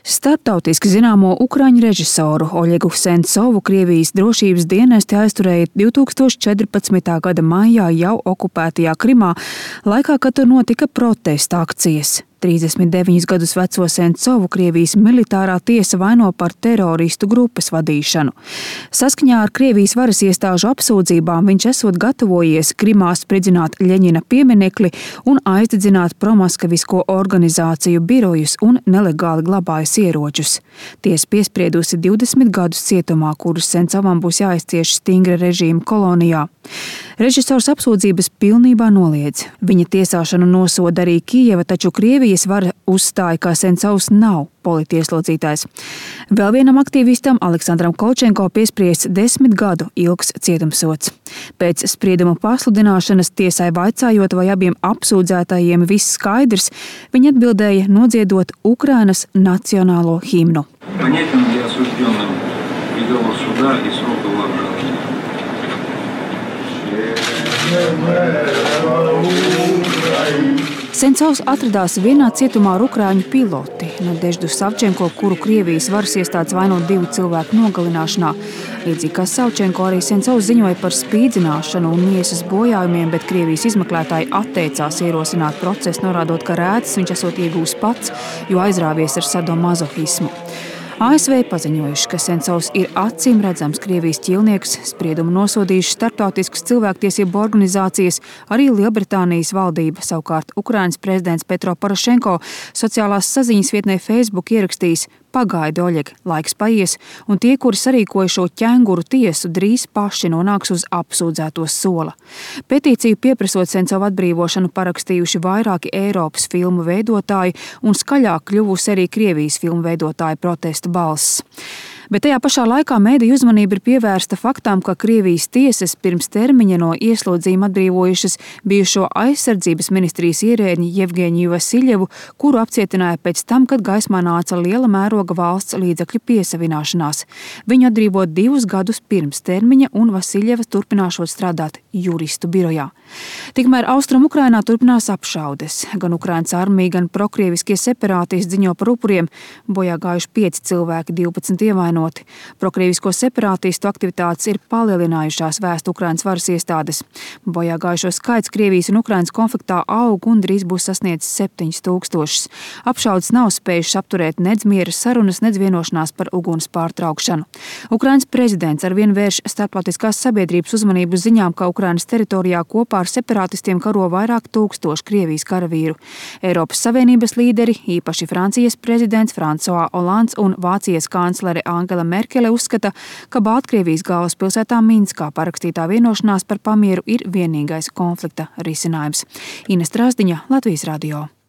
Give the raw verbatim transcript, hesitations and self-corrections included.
Starptautiski zināmo ukraiņu režisoru Oļegu Sentcovu Krievijas drošības dienesti aizturēja divtūkstoš četrpadsmitā gada maijā jau okupētajā Krimā, laikā, kad tur notika protesta akcijas. trīsdesmit deviņus gadus veco Sentcovu Krievijas militārā tiesa vaino par teroristu grupas vadīšanu. Saskaņā ar Krievijas varas iestāžu apsūdzībām viņš esot gatavojies Krimā spridzināt Ļeņina pieminekli un aizdedzināt promaskavisko organizāciju birojus un nelegāli glabājas ieročus. Tiesa piespriedusi divdesmit gadus cietumā, kurus Sentcovam būs jāizcieš stingra režīma kolonijā. Režisors apsūdzības pilnībā noliedz. Viņa tiesāšanu nosoda arī Kijeva, taču Krievijas vara uzstāja, ka Sentcovs nav politieslodzītājs. Vēl vienam aktīvistam, Aleksandram Kolčenko, piespriests desmit gadu ilgs cietumsods. Pēc sprieduma pasludināšanas tiesai vaicājot, vai abiem apsūdzētājiem viss skaidrs, viņi atbildēja nodziedot Ukrainas nacionālo himnu. Sentcovs atradās vienā cietumā ar ukraiņu piloti, Nadeždu Savčenko, kuru Krievijas varas iestādes vaino divu cilvēku nogalināšanā. Līdzīgi kā Savčenko, arī Sentcovs ziņoja par spīdzināšanu un miesas bojājumiem, bet Krievijas izmeklētāji atteicās ierosināt procesu, norādot, ka rētas viņš esot iegūs pats, jo aizrāvies ar sadomazohismu. A S V paziņojuši, ka Sentcovs ir acīm redzams Krievijas ķīlnieks, spriedumu nosodījuši starptautiskas cilvēktiesību organizācijas, arī Lielbritānijas valdība. Savukārt Ukrainas prezidents Petro Porošenko sociālās saziņas vietnē Facebook ierakstījis: Pagaidi, Oļeg, laiks paies, un tie, kuri sarīkoja šo ķenguru tiesu, drīz paši nonāks uz apsūdzēto sola. Petīciju pieprasot Sentcova atbrīvošanu parakstījuši vairāki Eiropas filmu veidotāji, un skaļāk kļuvusi arī Krievijas filmu veidotāju protesta balss. Bet tajā pašā laikā mēdīju uzmanība ir pievērsta faktām, ka Krievijas tiesas pirms termiņa no ieslodzījuma atbrīvojušas bijušo aizsardzības ministrijas ierēdņi Jevgeņiju Vasiljevu, kuru apcietināja pēc tam, kad gaismā nāca liela mēroga valsts līdzekļu piesavināšanās. Viņu atbrīvo divus gadus pirms termiņa, un Vasiljeva turpināšot strādāt juristu birojā. Tikmēr Austrum Ukrainā turpinās apšaudes. Gan Ukrainas armija, gan prokrieviskie separātisti ziņo par upuriem, bojā gājuši pieci cilvēki, divpadsmit ievainoti. Prokrievisko separātistu aktivitātes ir palielinājušās, vēsta Ukrainas varas iestādes. Bojā gājušo skaits Krievijas un Ukrainas konfliktā aug un drīz būs sasniedzis septiņus tūkstošus. Apšaudes nav spējušas apturēt nedz miera sarunas, nedz vienošanās par uguns pārtraukšanu. Ukrainas prezidents arvien vērš starptautiskās sabiedrības uzmanību ziņām, ka Ukrainas teritorijā kopā ar separātistiem karo vairāk tūkstoši Krievijas karavīru. Eiropas Savienības līderi, īpaši Francijas prezidents François Hollands un Vācijas kanclere Angela Merkele uzskata, ka Baltkrievijas galvaspilsētā Minskā parakstītā vienošanās par pamieru ir vienīgais konflikta risinājums. Ines Trāsdiņa, Latvijas radio.